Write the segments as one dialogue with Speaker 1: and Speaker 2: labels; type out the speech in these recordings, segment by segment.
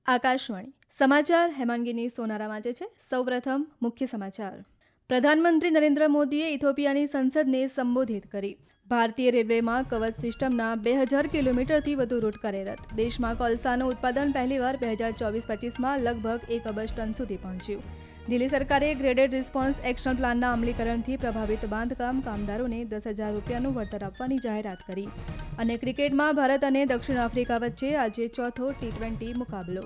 Speaker 1: આકાશવાણી સમાચાર હેમાંગીની સોનારા વાંચે છે। સૌપ્રથમ મુખ્ય સમાચાર। પ્રધાનમંત્રી નરેન્દ્ર મોદીએ ઇથોપિયાની સંસદને સંબોધિત કરી। ભારતીય રેલવેમાં કવચ સિસ્ટમના 2000 કિલોમીટરથી વધુ રૂટ કાર્યરત। દેશમાં કોલસાનું ઉત્પાદન પહેલીવાર 2024-25માં લગભગ 1 અબજ ટન સુધી પહોંચ્યું। દિલ્હી સરકારે ગ્રેડેડ રિસ્પોન્સ એક્શન પ્લાનના અમલીકરણથી પ્રભાવિત બાંધકામ કામદારોને 10,000 રૂપિયાનું વળતર આપવાની જાહેરાત કરી। અને ક્રિકેટમાં ભારત અને દક્ષિણ આફ્રિકા વચ્ચે આજે ચોથો T20 મુકાબલો।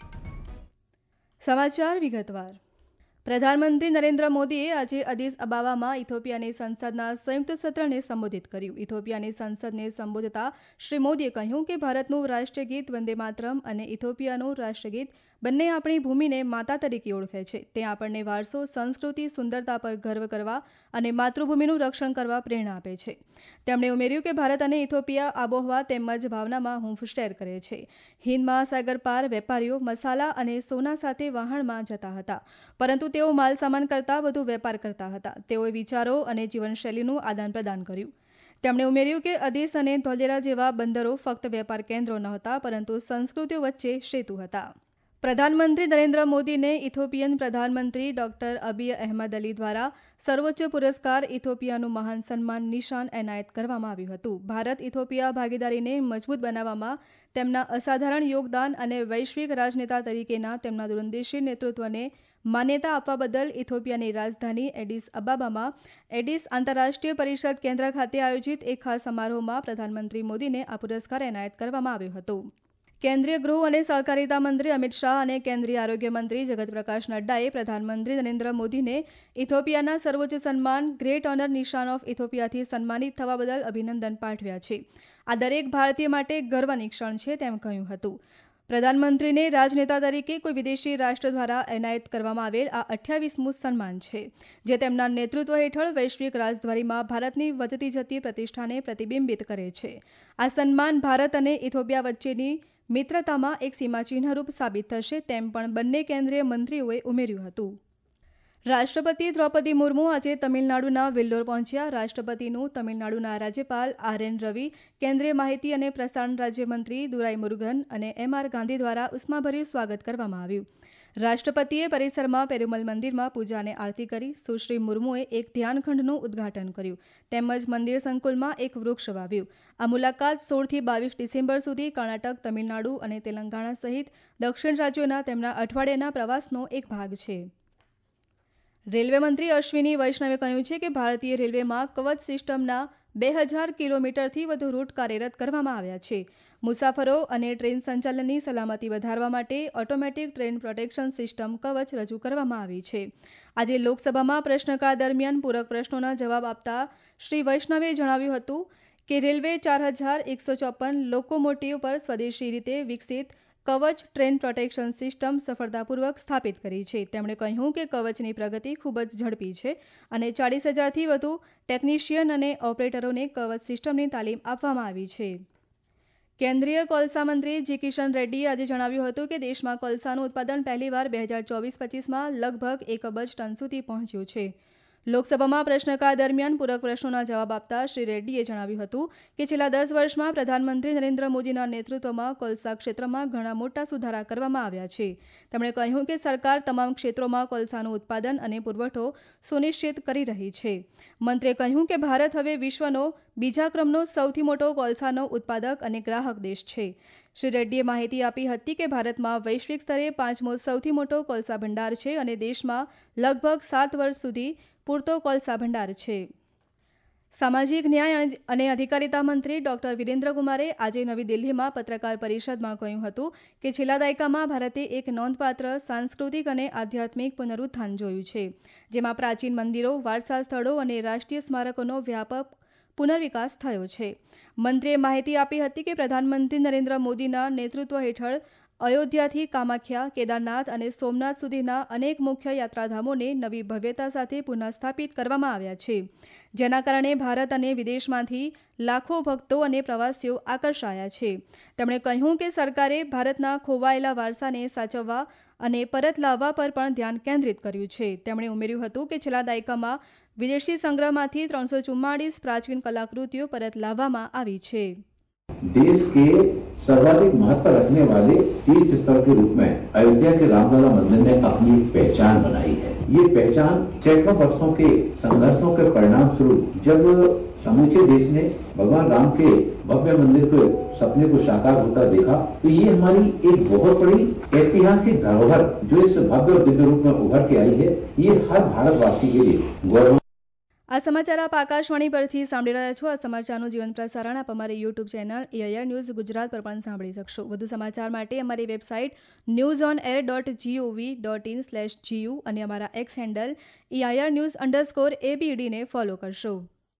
Speaker 1: સમાચાર વિગતવાર। પ્રધાનમંત્રી નરેન્દ્ર મોદીએ આજે અદિસ અબાબામાં ઇથોપિયાની સંસદના સંયુક્ત સત્રને સંબોધિત કર્યું। ઇથોપિયાની સંસદને સંબોધતા શ્રી મોદીએ કહ્યું કે ભારતનું રાષ્ટ્રીય ગીત વંદે માતરમ અને ઇથોપિયાનું રાષ્ટ્રીય ગીત બંને આપણી ભૂમિને માતા તરીકે ઓળખે છે। તે આપણને વારસો, સંસ્કૃતિ, સુંદરતા પર ગર્વ કરવા અને માતૃભૂમિનું રક્ષણ કરવા પ્રેરણા આપે છે। તેમણે ઉમેર્યું કે ભારત અને ઇથોપિયા આબોહવા તેમજ ભાવનામાં હૂંફ શેર કરે છે। હિંદ મહાસાગર પાર વેપારીઓ મસાલા અને સોના સાથે વહાણમાં જતા હતા, પરંતુ તેઓ માલ સામાન કરતાં વધુ વેપાર કરતા હતા। તેઓએ વિચારો અને જીવનશૈલીનું આદાન પ્રદાન કર્યું। તેમણે ઉમેર્યું કે અદિસ અને ધોલેરા જેવા બંદરો ફક્ત વેપાર કેન્દ્રો નહોતા, પરંતુ સંસ્કૃતિઓ વચ્ચે સેતુ હતા। પ્રધાનમંત્રી નરેન્દ્ર મોદીને ઇથોપિયન પ્રધાનમંત્રી ડોક્ટર અબિય અહેમદ અલી દ્વારા સર્વોચ્ચ પુરસ્કાર ઇથોપિયાનું મહાન સન્માન નિશાન એનાયત કરવામાં આવ્યું હતું। ભારત ઇથોપિયા ભાગીદારીને મજબૂત બનાવવામાં તેમના અસાધારણ યોગદાન અને વૈશ્વિક રાજનેતા તરીકેના તેમના દૂરંદેશી નેતૃત્વને માન્યતા આપવા બદલ ઇથોપિયાની રાજધાની એડિસ અબાબામાં એડિસ આંતરરાષ્ટ્રીય પરિષદ કેન્દ્ર ખાતે આયોજિત એક ખાસ સમારોહમાં પ્રધાનમંત્રી મોદીને આ પુરસ્કાર એનાયત કરવામાં આવ્યો હતો। કેન્દ્રીય ગૃહ અને સહકારિતા મંત્રી અમિત શાહ અને કેન્દ્રીય આરોગ્ય મંત્રી જગત પ્રકાશ નડ્ડાએ પ્રધાનમંત્રી નરેન્દ્ર મોદીને ઇથોપિયાના સર્વોચ્ચ સન્માન ગ્રેટ ઓનર નિશાન ઓફ ઇથોપિયાથી સન્માનિત થવા બદલ અભિનંદન પાઠવ્યા છે। આ દરેક ભારતીય માટે ગર્વની ક્ષણ છે તેમ કહ્યું હતું। પ્રધાનમંત્રીને રાજનેતા તરીકે કોઈ વિદેશી રાષ્ટ્ર દ્વારા એનાયત કરવામાં આવેલ આ 28મું સન્માન છે, જે તેમના નેતૃત્વ હેઠળ વૈશ્વિક રાજદ્વારીમાં ભારતની વધતી જતી પ્રતિષ્ઠાને પ્રતિબિંબિત કરે છે। આ સન્માન ભારત અને ઇથોપિયા વચ્ચેની મિત્રતામાં એક સીમાચિહ્નરૂપ સાબિત થશે તેમ પણ બંને કેન્દ્રીય મંત્રીઓએ ઉમેર્યું હતું। રાષ્ટ્રપતિ દ્રૌપદી મુર્મુ આજે તમિલનાડુના વેલ્લોર પહોંચ્યા। રાષ્ટ્રપતિનું તમિલનાડુના રાજ્યપાલ RN રવિ, કેન્દ્રીય માહિતી અને પ્રસારણ રાજ્યમંત્રી દુરાઈ મુરુગન અને MR ગાંધી દ્વારા ઉષ્માભર્યું સ્વાગત કરવામાં આવ્યું। રાષ્ટ્રપતિએ પરિસરમાં પેરુમલ મંદિરમાં પૂજા અને આરતી કરી। સુશ્રી મુર્મુએ એક ધ્યાનખંડનું ઉદ્ઘાટન કર્યું તેમજ મંદિર સંકુલમાં એક વૃક્ષ વાવ્યું। આ મુલાકાત 16થી 22 ડિસેમ્બર સુધી કર્ણાટક, તમિલનાડુ અને તેલંગાણા સહિત દક્ષિણ રાજ્યોના તેમના અઠવાડિયાના પ્રવાસનો એક ભાગ છે। રેલવે મંત્રી અશ્વિની વૈષ્ણવે કહ્યું છે કે ભારતીય રેલવેમાં કવચ સિસ્ટમના 2000 કિલોમીટરથી વધુ રૂટ કાર્યરત કરવામાં આવ્યા છે। મુસાફરો અને ટ્રેન સંચાલનની સલામતી વધારવા માટે ઓટોમેટિક ટ્રેન પ્રોટેક્શન સિસ્ટમ કવચ રજૂ કરવામાં આવી છે। આજે લોકસભામાં પ્રશ્નકાળ દરમિયાન પૂરક પ્રશ્નોના જવાબ આપતા શ્રી વૈષ્ણવે જણાવ્યું હતું કે રેલવે 4154 લોકોમોટિવ પર સ્વદેશી રીતે વિકસિત કવચ ટ્રેન પ્રોટેક્શન સિસ્ટમ સફળતાપૂર્વક સ્થાપિત કરી છે। તેમણે કહ્યું કે કવચની પ્રગતિ ખૂબ જ ઝડપી છે અને 40,000થી વધુ ટેકનિશિયન અને ઓપરેટરોને કવચ સિસ્ટમની તાલીમ આપવામાં આવી છે। કેન્દ્રીય કોલસા મંત્રી જી કિશન રેડ્ડીએ આજે જણાવ્યું હતું કે દેશમાં કોલસાનું ઉત્પાદન પહેલીવાર 2024-25માં લગભગ 1 અબજ ટન સુધી પહોંચ્યું છે। લોકસભામાં પ્રશ્નકાળ દરમિયાન પૂરક પ્રશ્નોના જવાબ આપતા શ્રી રેડ્ડીએ જણાવ્યું હતું કે છેલ્લા 10 વર્ષમાં પ્રધાનમંત્રી નરેન્દ્ર મોદીના નેતૃત્વમાં કોલસા ક્ષેત્રમાં ઘણા મોટા સુધારા કરવામાં આવ્યા છે। તેમણે કહ્યું કે સરકાર તમામ ક્ષેત્રોમાં કોલસાનું ઉત્પાદન અને પુરવઠો સુનિશ્ચિત કરી રહી છે। મંત્રીએ કહ્યું કે ભારત હવે વિશ્વનો બીજા ક્રમનો સૌથી મોટો કોલસાનો ઉત્પાદક અને ગ્રાહક દેશ છે। શ્રી રેડ્ડીએ માહિતી આપી હતી કે ભારતમાં વૈશ્વિક સ્તરે 5મો સૌથી મોટો કોલસા ભંડાર છે અને દેશમાં લગભગ 7 વર્ષ સુધી પૂરતો કોલસા ભંડાર છે। સામાજિક ન્યાય અને અધિકારિતા મંત્રી ડોક્ટર વિરેન્દ્ર કુમારે આજે નવી દિલ્હીમાં પત્રકાર પરિષદમાં કહ્યું હતું કે છેલ્લા દાયકામાં ભારતે એક નોંધપાત્ર સાંસ્કૃતિક અને આધ્યાત્મિક પુનરુત્થાન જોયું છે, જેમાં પ્રાચીન મંદિરો, વારસા સ્થળો અને રાષ્ટ્રીય સ્મારકોનો વ્યાપક પુનર્વિકાસ થયો છે। મંત્રીએ માહિતી આપી હતી કે પ્રધાનમંત્રી નરેન્દ્ર મોદીના નેતૃત્વ હેઠળ અયોધ્યાથી કામાખ્યા, કેદારનાથ અને સોમનાથ સુધીના અનેક મુખ્ય યાત્રાધામોને નવી ભવ્યતા સાથે પુનઃસ્થાપિત કરવામાં આવ્યા છે, જેના કારણે ભારત અને વિદેશમાંથી લાખો ભક્તો અને પ્રવાસીઓ આકર્ષાયા છે। તેમણે કહ્યું કે સરકારે ભારતના ખોવાયેલા વારસાને સાચવવા અને પરત લાવવા પર પણ ધ્યાન કેન્દ્રિત કર્યું છે। તેમણે ઉમેર્યું હતું કે છેલ્લા દાયકામાં વિદેશી સંગ્રહમાંથી 344 પ્રાચીન કલાકૃતિઓ પરત લાવવામાં આવી છે।
Speaker 2: देश के सर्वाधिक महत्व रखने वाले तीर्थ स्थल के रूप में अयोध्या के रामलला मंदिर ने अपनी एक पहचान बनाई है। ये पहचान सैकड़ों वर्षों के संघर्षों के परिणाम स्वरूप जब समूचे देश ने भगवान राम के भव्य मंदिर के सपने को साकार होता देखा, तो ये हमारी एक बहुत बड़ी ऐतिहासिक धरोहर जो इस भव्य और दिव्य रूप में उभर के आई है, ये हर भारतवासी के लिए गौरव।
Speaker 1: આ સમાચાર આપ આકાશવાણી પરથી સાંભળી રહ્યા છો। આ સમાચારનું જીવંત પ્રસારણ આપ અમારી YouTube channel AIR news Gujarat પર પણ સાંભળી શકશો। વધુ સમાચાર માટે અમારી વેબસાઇટ newsonair.gov.in/gu અને અમારા એક્સ હેન્ડલ AIR_news_ABD ને ફોલો કરશો।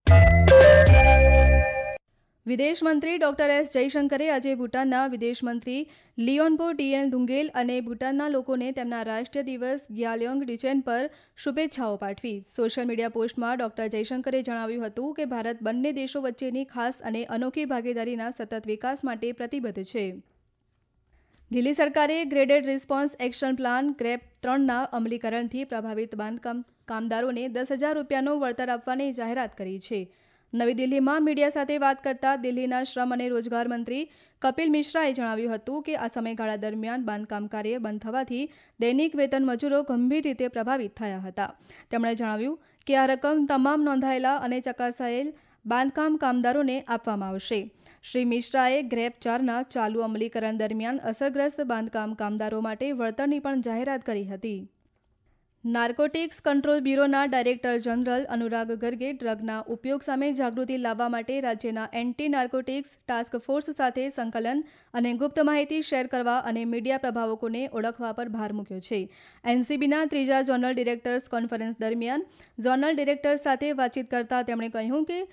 Speaker 1: વિદેશ મંત્રી ડોક્ટર એસ જયશંકરે આજે ભૂટાનના વિદેશ મંત્રી લિયોનપો ડીએન ધુંગેલ અને ભૂટાનના લોકોને તેમના રાષ્ટ્રીય દિવસ ગ્યાલ્યોંગ ડિચેન પર શુભેચ્છાઓ પાઠવી। સોશિયલ મીડિયા પોસ્ટમાં ડોક્ટર જયશંકરે જણાવ્યું હતું કે ભારત બંને દેશો વચ્ચેની ખાસ અને અનોખી ભાગીદારીના સતત વિકાસ માટે પ્રતિબદ્ધ છે। દિલ્હી સરકારે graded response action plan GRAP 3ના અમલીકરણથી પ્રભાવિત બાંધકામ કામદારોને 10,000 રૂપિયાનું વળતર આપવાની જાહેરાત કરી છે। નવી દિલ્હીમાં મીડિયા સાથે વાત કરતા દિલ્હીના શ્રમ અને રોજગાર મંત્રી કપિલ મિશ્રાએ જણાવ્યું હતું કે આ સમયગાળા દરમિયાન બાંધકામ કાર્ય બંધ થવાથી દૈનિક વેતન મજૂરો ગંભીર રીતે પ્રભાવિત થયા હતા। તેમણે જણાવ્યું કે આ રકમ તમામ નોંધાયેલા અને ચકાસાયેલ બાંધકામ કામદારોને આપવામાં આવશે। શ્રી મિશ્રાએ ગ્રેપ 4ના ચાલુ અમલીકરણ દરમિયાન અસરગ્રસ્ત બાંધકામ કામદારો માટે વળતરની પણ જાહેરાત કરી હતી। નાર્કોટિક્સ કંટ્રોલ બ્યુરોના ડાયરેક્ટર જનરલ અનુરાગ ગર્ગે ડ્રગના ઉપયોગ સામે જાગૃતિ લાવવા માટે રાજ્યના એન્ટી નાર્કોટિક્સ ટાસ્ક ફોર્સ સાથે સંકલન અને ગુપ્ત માહિતી શેર કરવા અને મીડિયા પ્રભાવકોને ઓળખવા પર ભાર મૂક્યો છે। એનસીબીના ત્રીજા ઝોનલ ડિરેક્ટર્સ કોન્ફરન્સ દરમિયાન ઝોનલ ડિરેક્ટર્સ સાથે વાતચીત કરતા તેમણે કહ્યું કે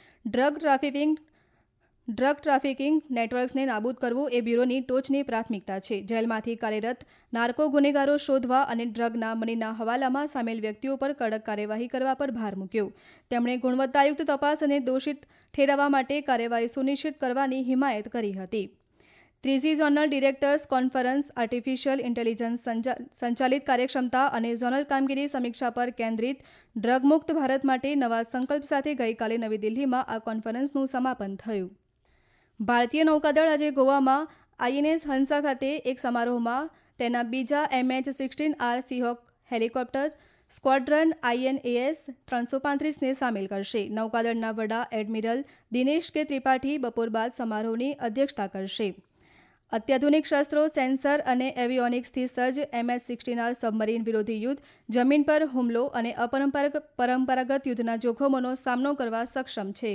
Speaker 1: ડ્રગ ટ્રાફિકિંગ નેટવર્ક્સને નાબૂદ કરવું એ બ્યુરોની ટોચની પ્રાથમિકતા છે। જેલમાંથી કાર્યરત નાર્કો ગુનેગારો શોધવા અને ડ્રગના મનીના હવાલામાં સામેલ વ્યક્તિઓ પર કડક કાર્યવાહી કરવા પર ભાર મૂક્યો। તેમણે ગુણવત્તાયુક્ત તપાસ અને દોષિત ઠેરવવા માટે કાર્યવાહી સુનિશ્ચિત કરવાની હિમાયત કરી હતી। ત્રીજી zonal directors conference artificial intelligence સંચાલિત કાર્યક્ષમતા અને ઝોનલ કામગીરી સમીક્ષા પર કેન્દ્રિત ડ્રગમુક્ત ભારત માટે નવા સંકલ્પ સાથે ગઈકાલે નવી દિલ્હીમાં આ કોન્ફરન્સનું સમાપન થયું। ભારતીય નૌકાદળ આજે ગોવામાં INS હંસા ખાતે એક સમારોહમાં તેના બીજા MH-16R Seahawk helicopter squadron INAS 335ને સામેલ કરશે। નૌકાદળના વડા એડમિરલ દિનેશ કે ત્રિપાઠી બપોર બાદ સમારોહની અધ્યક્ષતા કરશે। અત્યાધુનિક શસ્ત્રો સેન્સર અને એવિયોનિક્સથી સજ્જ MH-16R સબમરીન વિરોધી યુદ્ધ જમીન પર હુમલો અને પરંપરાગત યુદ્ધના જોખમોનો સામનો કરવા સક્ષમ છે।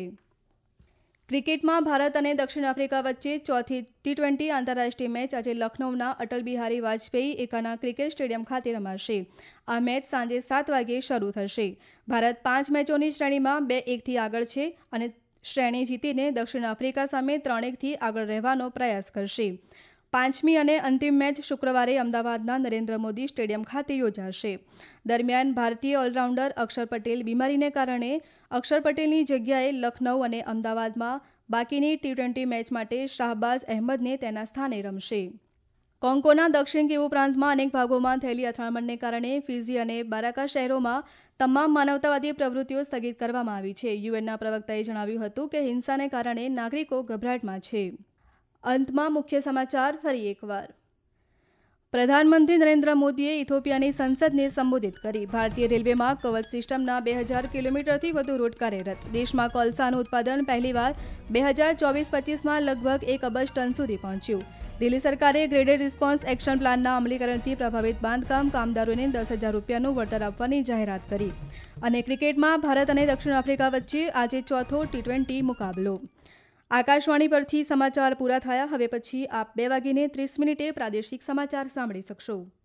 Speaker 1: ક્રિકેટમાં ભારત અને દક્ષિણ આફ્રિકા વચ્ચે ચોથી T20 આંતરરાષ્ટ્રીય મેચ આજે લખનૌના અટલ બિહારી વાજપેયી એકાના ક્રિકેટ સ્ટેડિયમ ખાતે રમાશે। આ મેચ સાંજે 7 વાગ્યે શરૂ થશે। ભારત 5 મેચોની શ્રેણીમાં 2-1થી આગળ છે અને શ્રેણી જીતીને દક્ષિણ આફ્રિકા સામે 3-1થી આગળ રહેવાનો પ્રયાસ કરશે। પાંચમી અને અંતિમ મેચ શુક્રવારે અમદાવાદના નરેન્દ્ર મોદી સ્ટેડિયમ ખાતે યોજાશે। દરમિયાન ભારતીય ઓલરાઉન્ડર અક્ષર પટેલ બીમારીને કારણે અક્ષર પટેલની જગ્યાએ લખનૌ અને અમદાવાદમાં બાકીની T20 મેચ માટે શાહબાઝ અહેમદને તેના સ્થાને રમશે। કોંગોના દક્ષિણ કિવુ પ્રાંતમાં અનેક ભાગોમાં થયેલી અથડામણને કારણે ફિજી અને બારાકા શહેરોમાં તમામ માનવતાવાદી પ્રવૃત્તિઓ સ્થગિત કરવામાં આવી છે। યુએનના પ્રવક્તાએ જણાવ્યું હતું કે હિંસાને કારણે નાગરિકો ગભરાટમાં છે। અંતમાં મુખ્ય સમાચાર ફરી એકવાર। પ્રધાનમંત્રી નરેન્દ્ર મોદીએ ઇથોપિયાની સંસદને સંબોધિત કરી। ભારતીય રેલવેમાં કવચ સિસ્ટમના 2000 કિલોમીટરથી વધુ રૂટ કાર્યરત। દેશમાં કોલસાનું ઉત્પાદન પહેલીવાર 2024-25માં લગભગ 1 અબજ ટન સુધી પહોંચ્યું। દિલ્હી સરકારે ગ્રેડેડ રિસ્પોન્સ એક્શન પ્લાનના અમલીકરણથી પ્રભાવિત બાંધકામ કામદારોને 10,000 રૂપિયાનું વળતર આપવાની જાહેરાત કરી। અને ક્રિકેટમાં ભારત અને દક્ષિણ આફ્રિકા વચ્ચે આજે ચોથો T20 મુકાબલો। આકાશવાણી પરથી સમાચાર પૂરા થયા। હવે પછી આપ 2:30 પ્રાદેશિક સમાચાર સાંભળી શકશો।